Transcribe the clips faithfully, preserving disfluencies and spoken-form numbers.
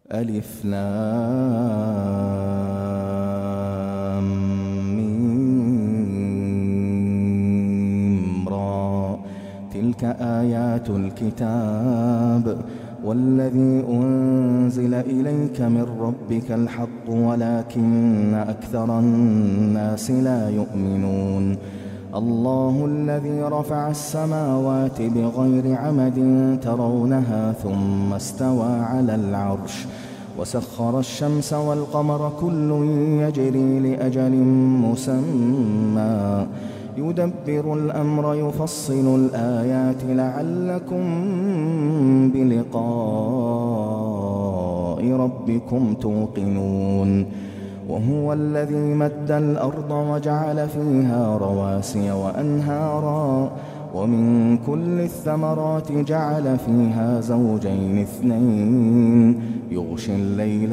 ألف لام ميم را. تلك آيات الكتاب والذي أنزل إليك من ربك الحق ولكن أكثر الناس لا يؤمنون. الله الذي رفع السماوات بغير عمد ترونها ثم استوى على العرش وسخر الشمس والقمر كل يجري لأجل مسمى يدبر الأمر يفصل الآيات لعلكم بلقاء ربكم توقنون. وهو الذي مد الأرض وجعل فيها رواسي وأنهارا ومن كل الثمرات جعل فيها زوجين اثنين يغشي الليل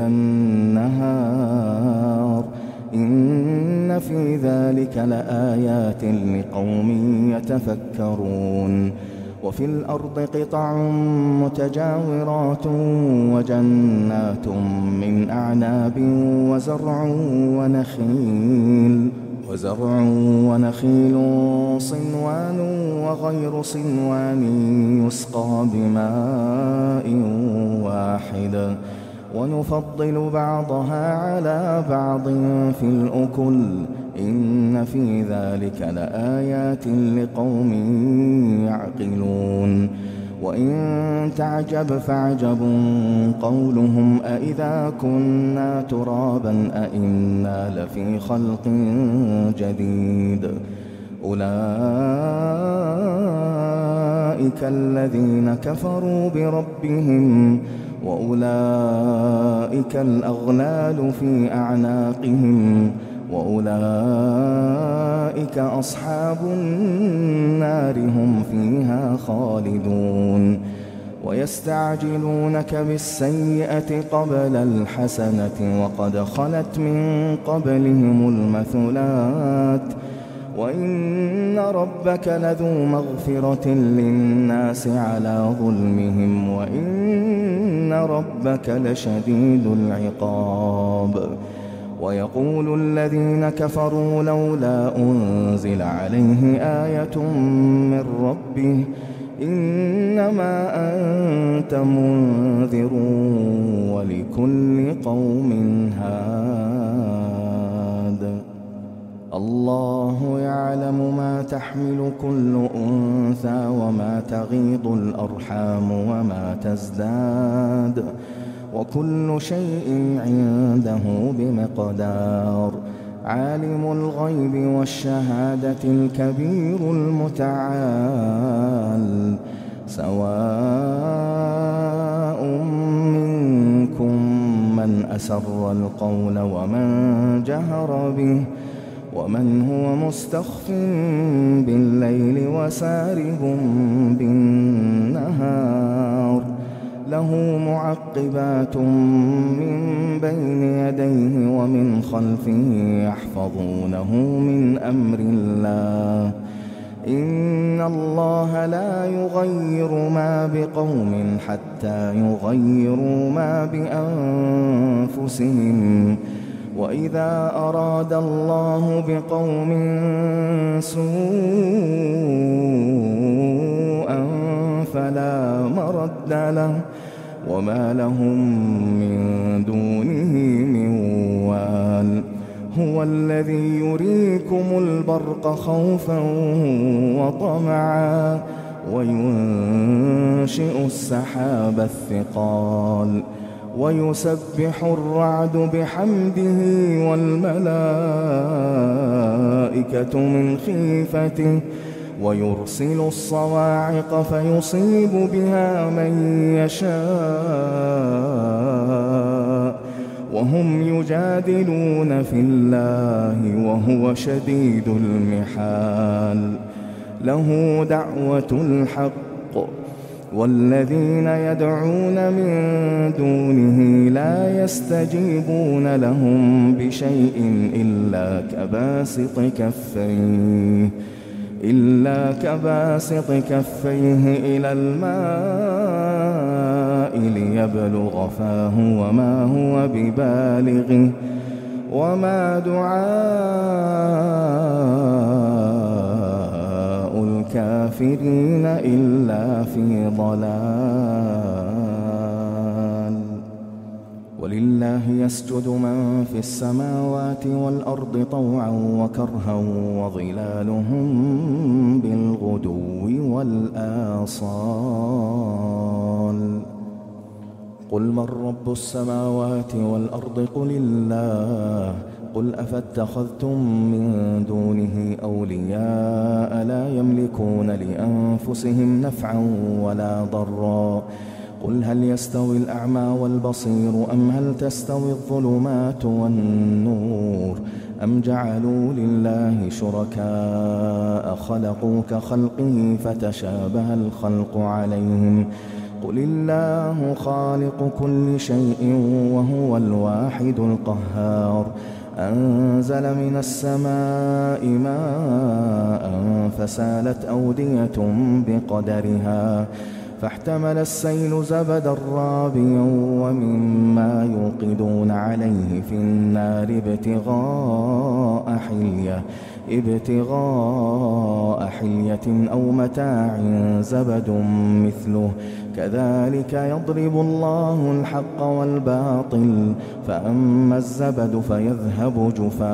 النهار إن في ذلك لآيات لقوم يتفكرون. وفي الأرض قطع متجاورات وجنات من أعناب وزرع ونخيل وزرع ونخيل صنوان وغير صنوان يسقى بماء واحد ونفضل بعضها على بعض في الأكل إن في ذلك لآيات لقوم يعقلون. وإن تعجب فعجب قولهم أإذا كنا ترابا أإنا لفي خلق جديد. أولئك الذين كفروا بربهم وأولئك الأغلال في أعناقهم وأولئك أصحاب النار هم فيها خالدون. ويستعجلونك بالسيئة قبل الحسنة وقد خلت من قبلهم المثلات وإن ربك لذو مغفرة للناس على ظلمهم وإن ربك لشديد العقاب. ويقول الذين كفروا لولا أنزل عليه آية من ربه إنما أنت منذر ولكل قوم هاد. الله يعلم ما تحمل كل أنثى وما تغيض الأرحام وما تزداد وكل شيء عنده بمقدار. عالم الغيب والشهادة الكبير المتعال. سواء منكم من أسر القول ومن جهر به ومن هو مستخف بالليل وسارب بالنهار. له معقبات من بين يديه ومن خلفه يحفظونه من أمر الله. إن الله لا يغير ما بقوم حتى يغيروا ما بأنفسهم. وإذا أراد الله بقوم سوءا فلا مرد له وما لهم من دونه من وال. هو الذي يريكم البرق خوفا وطمعا وينشئ السحاب الثقال ويسبح الرعد بحمده والملائكة من خيفته ويرسل الصواعق فيصيب بها من يشاء وهم يجادلون في الله وهو شديد المحال. له دعوة الحق والذين يدعون من دونه لا يستجيبون لهم بشيء إلا كباسط كفيه إلا كباسط كفيه إلى الماء ليبلغ فاه وما هو ببالغه وما دعاء الكافرين إلا في ضلال. ولله يسجد من في السماوات والأرض طوعا وكرها وظلالهم بالغدو والآصال. قل من رب السماوات والأرض قل الله. قل أفاتخذتم من دونه أولياء لا يملكون لأنفسهم نفعا ولا ضرا. قل هل يستوي الأعمى والبصير أم هل تستوي الظلمات والنور أم جعلوا لله شركاء خلقوا كخلقه فتشابه الخلق عليهم. قل الله خالق كل شيء وهو الواحد القهار. أنزل من السماء ماء فسالت أودية بقدرها فاحتمل السيل زبدا رابيا ومما يوقدون عليه في النار ابتغاء حلية ابتغاء حلية أو متاع زبد مثله كذلك يضرب الله الحق والباطل فأما الزبد فيذهب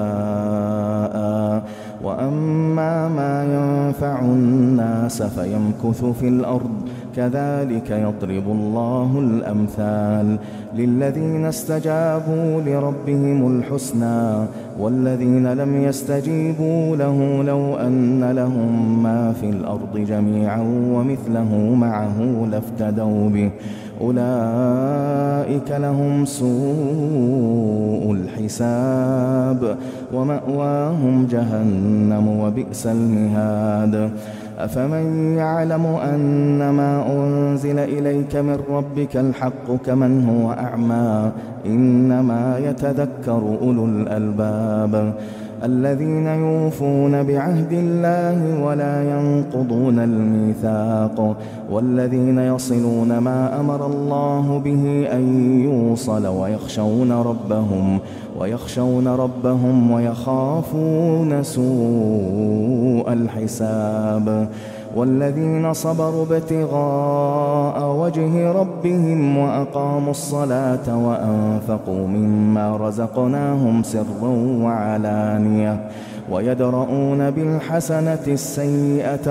جفاء وأما ما ينفع الناس فيمكث في الأرض كذلك يضرب الله الأمثال للذين استجابوا لربهم الحسنى والذين لم يستجيبوا له لو أن لهم ما في الأرض جميعا ومثله معه لافتدوا به أولئك لهم سوء الحساب ومأواهم جهنم وبئس المهاد. أفمن يعلم أنما أنزل إليك من ربك الحق كمن هو أعمى إنما يتذكر أولو الألباب الذين يوفون بعهد الله ولا ينقضون الميثاق والذين يصلون ما أمر الله به أن يوصل ويخشون ربهم ويخشون ربهم ويخافون سوء الحساب والذين صبروا ابتغاء وجه ربهم وأقاموا الصلاة وأنفقوا مما رزقناهم سرا وعلانية ويدرؤون بالحسنة السيئة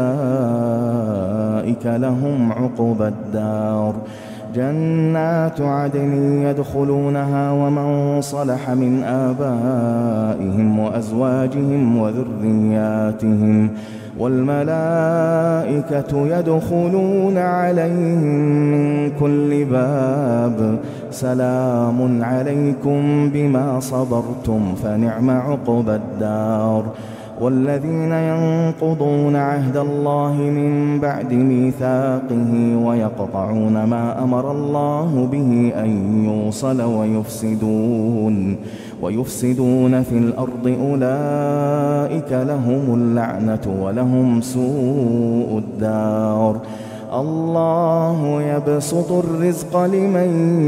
أولئك لهم عقبى الدار جنات عدن يدخلونها ومن صلح من آبائهم وأزواجهم وذرياتهم والملائكة يدخلون عليهم من كل باب سلام عليكم بما صبرتم فنعم عقبى الدار. والذين ينقضون عهد الله من بعد ميثاقه ويقطعون ما أمر الله به أن يوصل ويفسدون ويفسدون في الأرض أولئك لهم اللعنة ولهم سوء الدار. الله يبسط الرزق لمن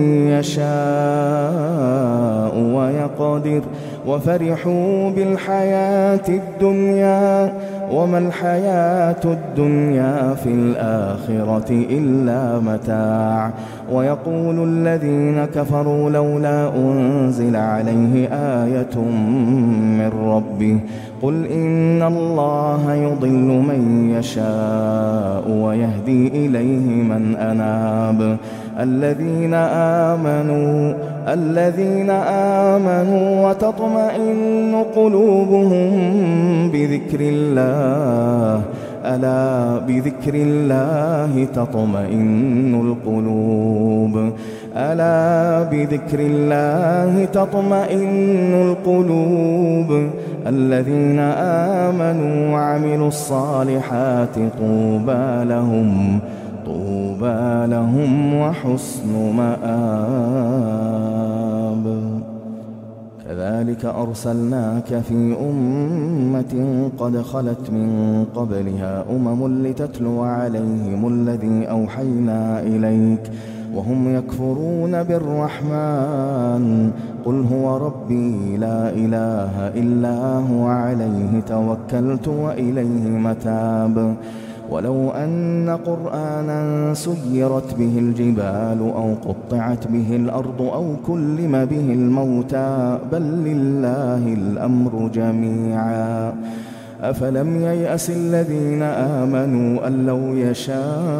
يشاء ويقدر وفرحوا بالحياة الدنيا وما الحياة الدنيا في الآخرة إلا متاع. ويقول الذين كفروا لولا أنزل عليه آية من ربه قل إن الله يضل من يشاء ويهدي إليه من أناب. الذين آمنوا الذين آمنوا وتطمئن قلوبهم بذكر الله ألا بذكر الله تطمئن القلوب ألا بذكر الله تطمئن القلوب. الذين آمنوا وعملوا الصالحات طوبى لهم طوبى لهم وحسن مآب. كذلك كذلك أرسلناك في أمة قد خلت من قبلها أمم لتتلو عليهم الذي أوحينا إليك وهم يكفرون بالرحمن قل هو ربي لا إله إلا هو عليه توكلت وإليه متاب ولو أن قرآنا سيرت به الجبال أو قطعت به الأرض أو كلم به الموتى بل لله الأمر جميعا أفلم ييأس الذين آمنوا أن لو يشاء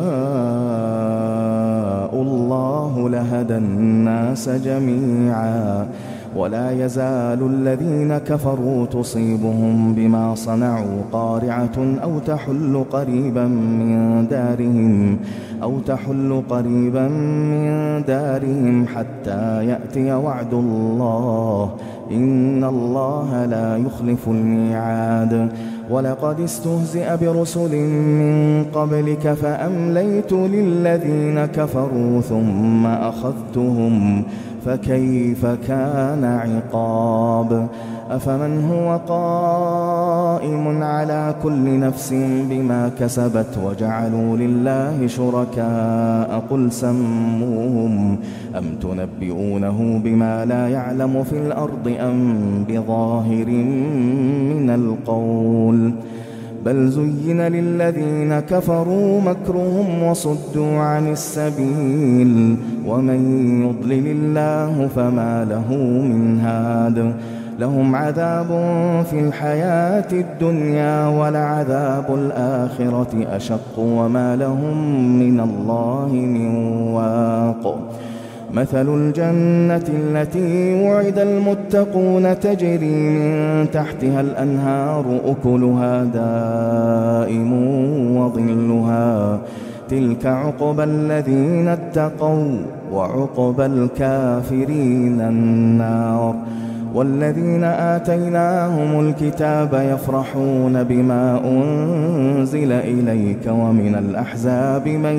الله لهدى الناس جميعا ولا يزال الذين كفروا تصيبهم بما صنعوا قارعة أو تحل قريبا من دارهم أو تحل قريبا من دارهم حتى يأتي وعد الله إن الله لا يخلف الميعاد ولقد استهزئ برسل من قبلك فأمليت للذين كفروا ثم أخذتهم فكيف كان عقاب أفمن هو قائم على كل نفس بما كسبت وجعلوا لله شركاء قل سموهم أم تنبئونه بما لا يعلم في الأرض أم بظاهر من القول بل زين للذين كفروا مكرهم وصدوا عن السبيل ومن يضلل الله فما له من هاد لهم عذاب في الحياة الدنيا ولعذاب الآخرة أشق وما لهم من الله من واق مثل الجنة التي وعد المتقون تجري من تحتها الأنهار أكلها دائم وظلها تلك عقبى الذين اتقوا وعقبى الكافرين النار والذين آتيناهم الكتاب يفرحون بما أنزل إليك ومن الأحزاب من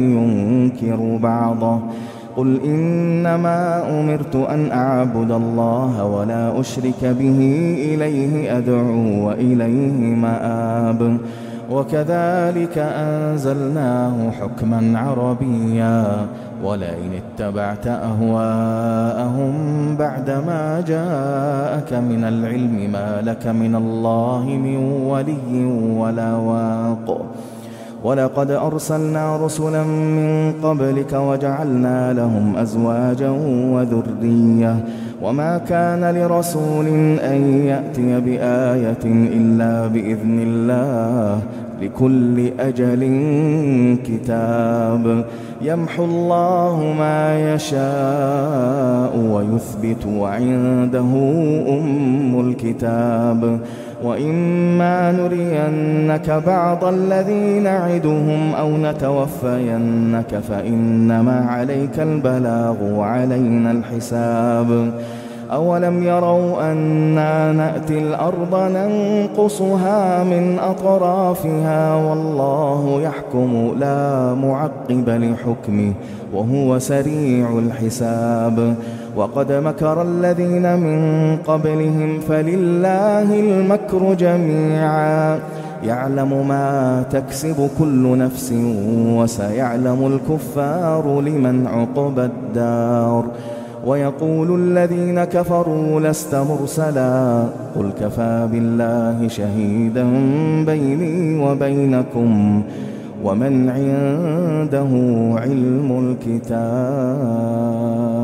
ينكر بعضه قل إنما أمرت أن أعبد الله ولا أشرك به إليه أدعو وإليه مآب وكذلك أنزلناه حكما عربيا ولئن اتبعت أهواءهم بعدما جاءك من العلم ما لك من الله من ولي ولا واق ولقد أرسلنا رسلا من قبلك وجعلنا لهم أزواجا وذرية وما كان لرسول أن يأتي بآية إلا بإذن الله لكل أجل كتاب يمحو الله ما يشاء ويثبت وعنده أم الكتاب وإما نرينك بعض الذي نعدهم أو نتوفينك فإنما عليك البلاغ وعلينا الحساب أولم يروا أنا نأتي الأرض ننقصها من أطرافها والله يحكم لا معقب لحكمه وهو سريع الحساب وقد مكر الذين من قبلهم فلله المكر جميعا يعلم ما تكسب كل نفس وسيعلم الكفار لمن عقبى الدار ويقول الذين كفروا لست مرسلا قل كفى بالله شهيدا بيني وبينكم ومن عنده علم الكتاب